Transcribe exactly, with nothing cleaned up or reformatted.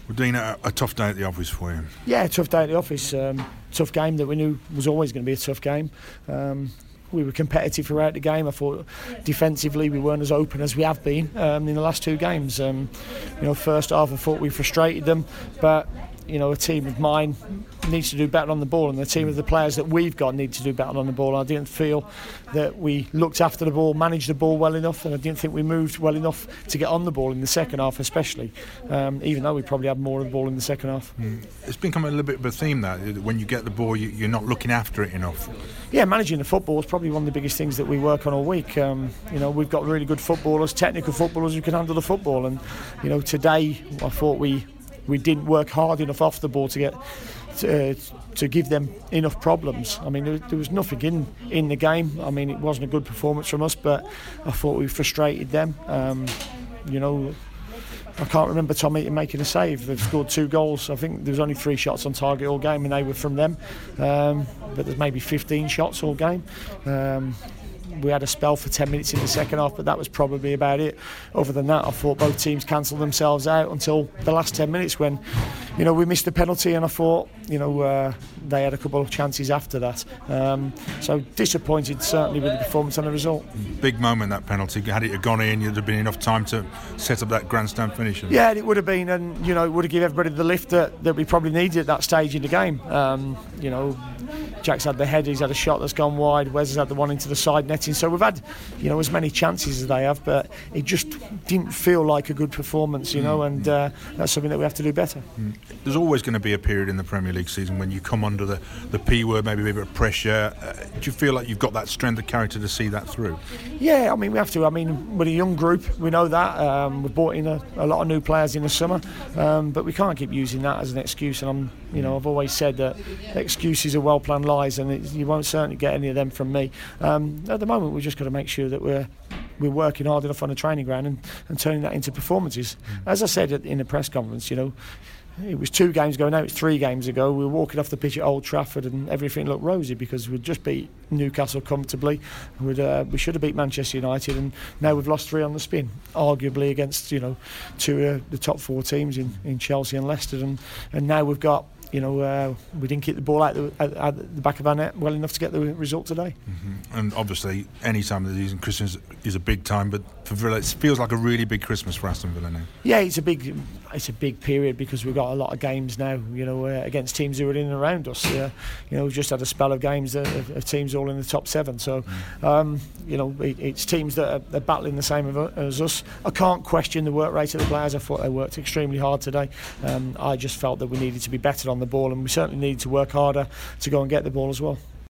Well, Dean, a, a tough day at the office for you. Yeah, a tough day at the office. Um, tough game that we knew was always going to be a tough game. Um, we were competitive throughout the game. I thought defensively we weren't as open as we have been um, in the last two games. Um, you know, first half I thought we frustrated them, but you know, a team of mine needs to do better on the ball, and the team of the players that we've got need to do better on the ball. I didn't feel that we looked after the ball, managed the ball well enough, and I didn't think we moved well enough to get on the ball in the second half, especially. Um, even though we probably had more of the ball in the second half. Mm. It's become a little bit of a theme that when you get the ball, you, you're not looking after it enough. Yeah, managing the football is probably one of the biggest things that we work on all week. Um, you know, we've got really good footballers, technical footballers who can handle the football, and you know, today I thought we. We didn't work hard enough off the ball to get to, uh, to give them enough problems. I mean, there, there was nothing in, in the game. I mean, it wasn't a good performance from us, but I thought we frustrated them. Um, you know, I can't remember Tom Eaton making a save. They've scored two goals. I think there was only three shots on target all game, and they were from them. Um, but there's maybe fifteen shots all game. Um, We had a spell for ten minutes in the second half, but that was probably about it. Other than that, I thought both teams cancelled themselves out until the last ten minutes when, you know, we missed the penalty, and I thought, you know, uh, they had a couple of chances after that. Um, so disappointed certainly with the performance and the result. Big moment, that penalty. Had it gone in, you'd have been enough time to set up that grandstand finish. Yeah, it would have been, and you know, it would have given everybody the lift that, that we probably needed at that stage in the game. Um, you know, Jack's had the head, he's had a shot that's gone wide, Wes has had the one into the side netting. So we've had, you know, as many chances as they have, but it just didn't feel like a good performance, you know, and uh, that's something that we have to do better. Mm. There's always going to be a period in the Premier League season when you come under the, the P word, maybe a bit of pressure. Uh, do you feel like you've got that strength of character to see that through? Yeah, I mean, we have to. I mean, we're a young group, we know that. Um, we've brought in a, a lot of new players in the summer, um, but we can't keep using that as an excuse. And I'm, you know, I've always said that excuses are well-planned lies, and it, you won't certainly get any of them from me. Um, at the moment, we've just got to make sure that we're we're working hard enough on the training ground and, and turning that into performances. Mm. As I said in the press conference, you know, it was two games ago, now it's three games ago. We were walking off the pitch at Old Trafford and everything looked rosy because we'd just beat Newcastle comfortably. We'd, uh, we should have beat Manchester United, and now we've lost three on the spin, arguably against, you know, two of uh, the top four teams in, in Chelsea and Leicester, and, and now we've got, you know, uh, we didn't keep the ball out the, at, at the back of our net well enough to get the result today. Mm-hmm. And obviously, any time of the season, Christmas is a big time, but for Villa, it feels like a really big Christmas for Aston Villa now. Yeah, it's a big, it's a big period because we've got a lot of games now, you know, uh, against teams who are in and around us. Uh, you know, we've just had a spell of games of, of teams all in the top seven. So, um, you know, it, it's teams that are, are battling the same as us. I can't question the work rate of the players. I thought they worked extremely hard today. Um, I just felt that we needed to be better on the ball, and we certainly needed to work harder to go and get the ball as well.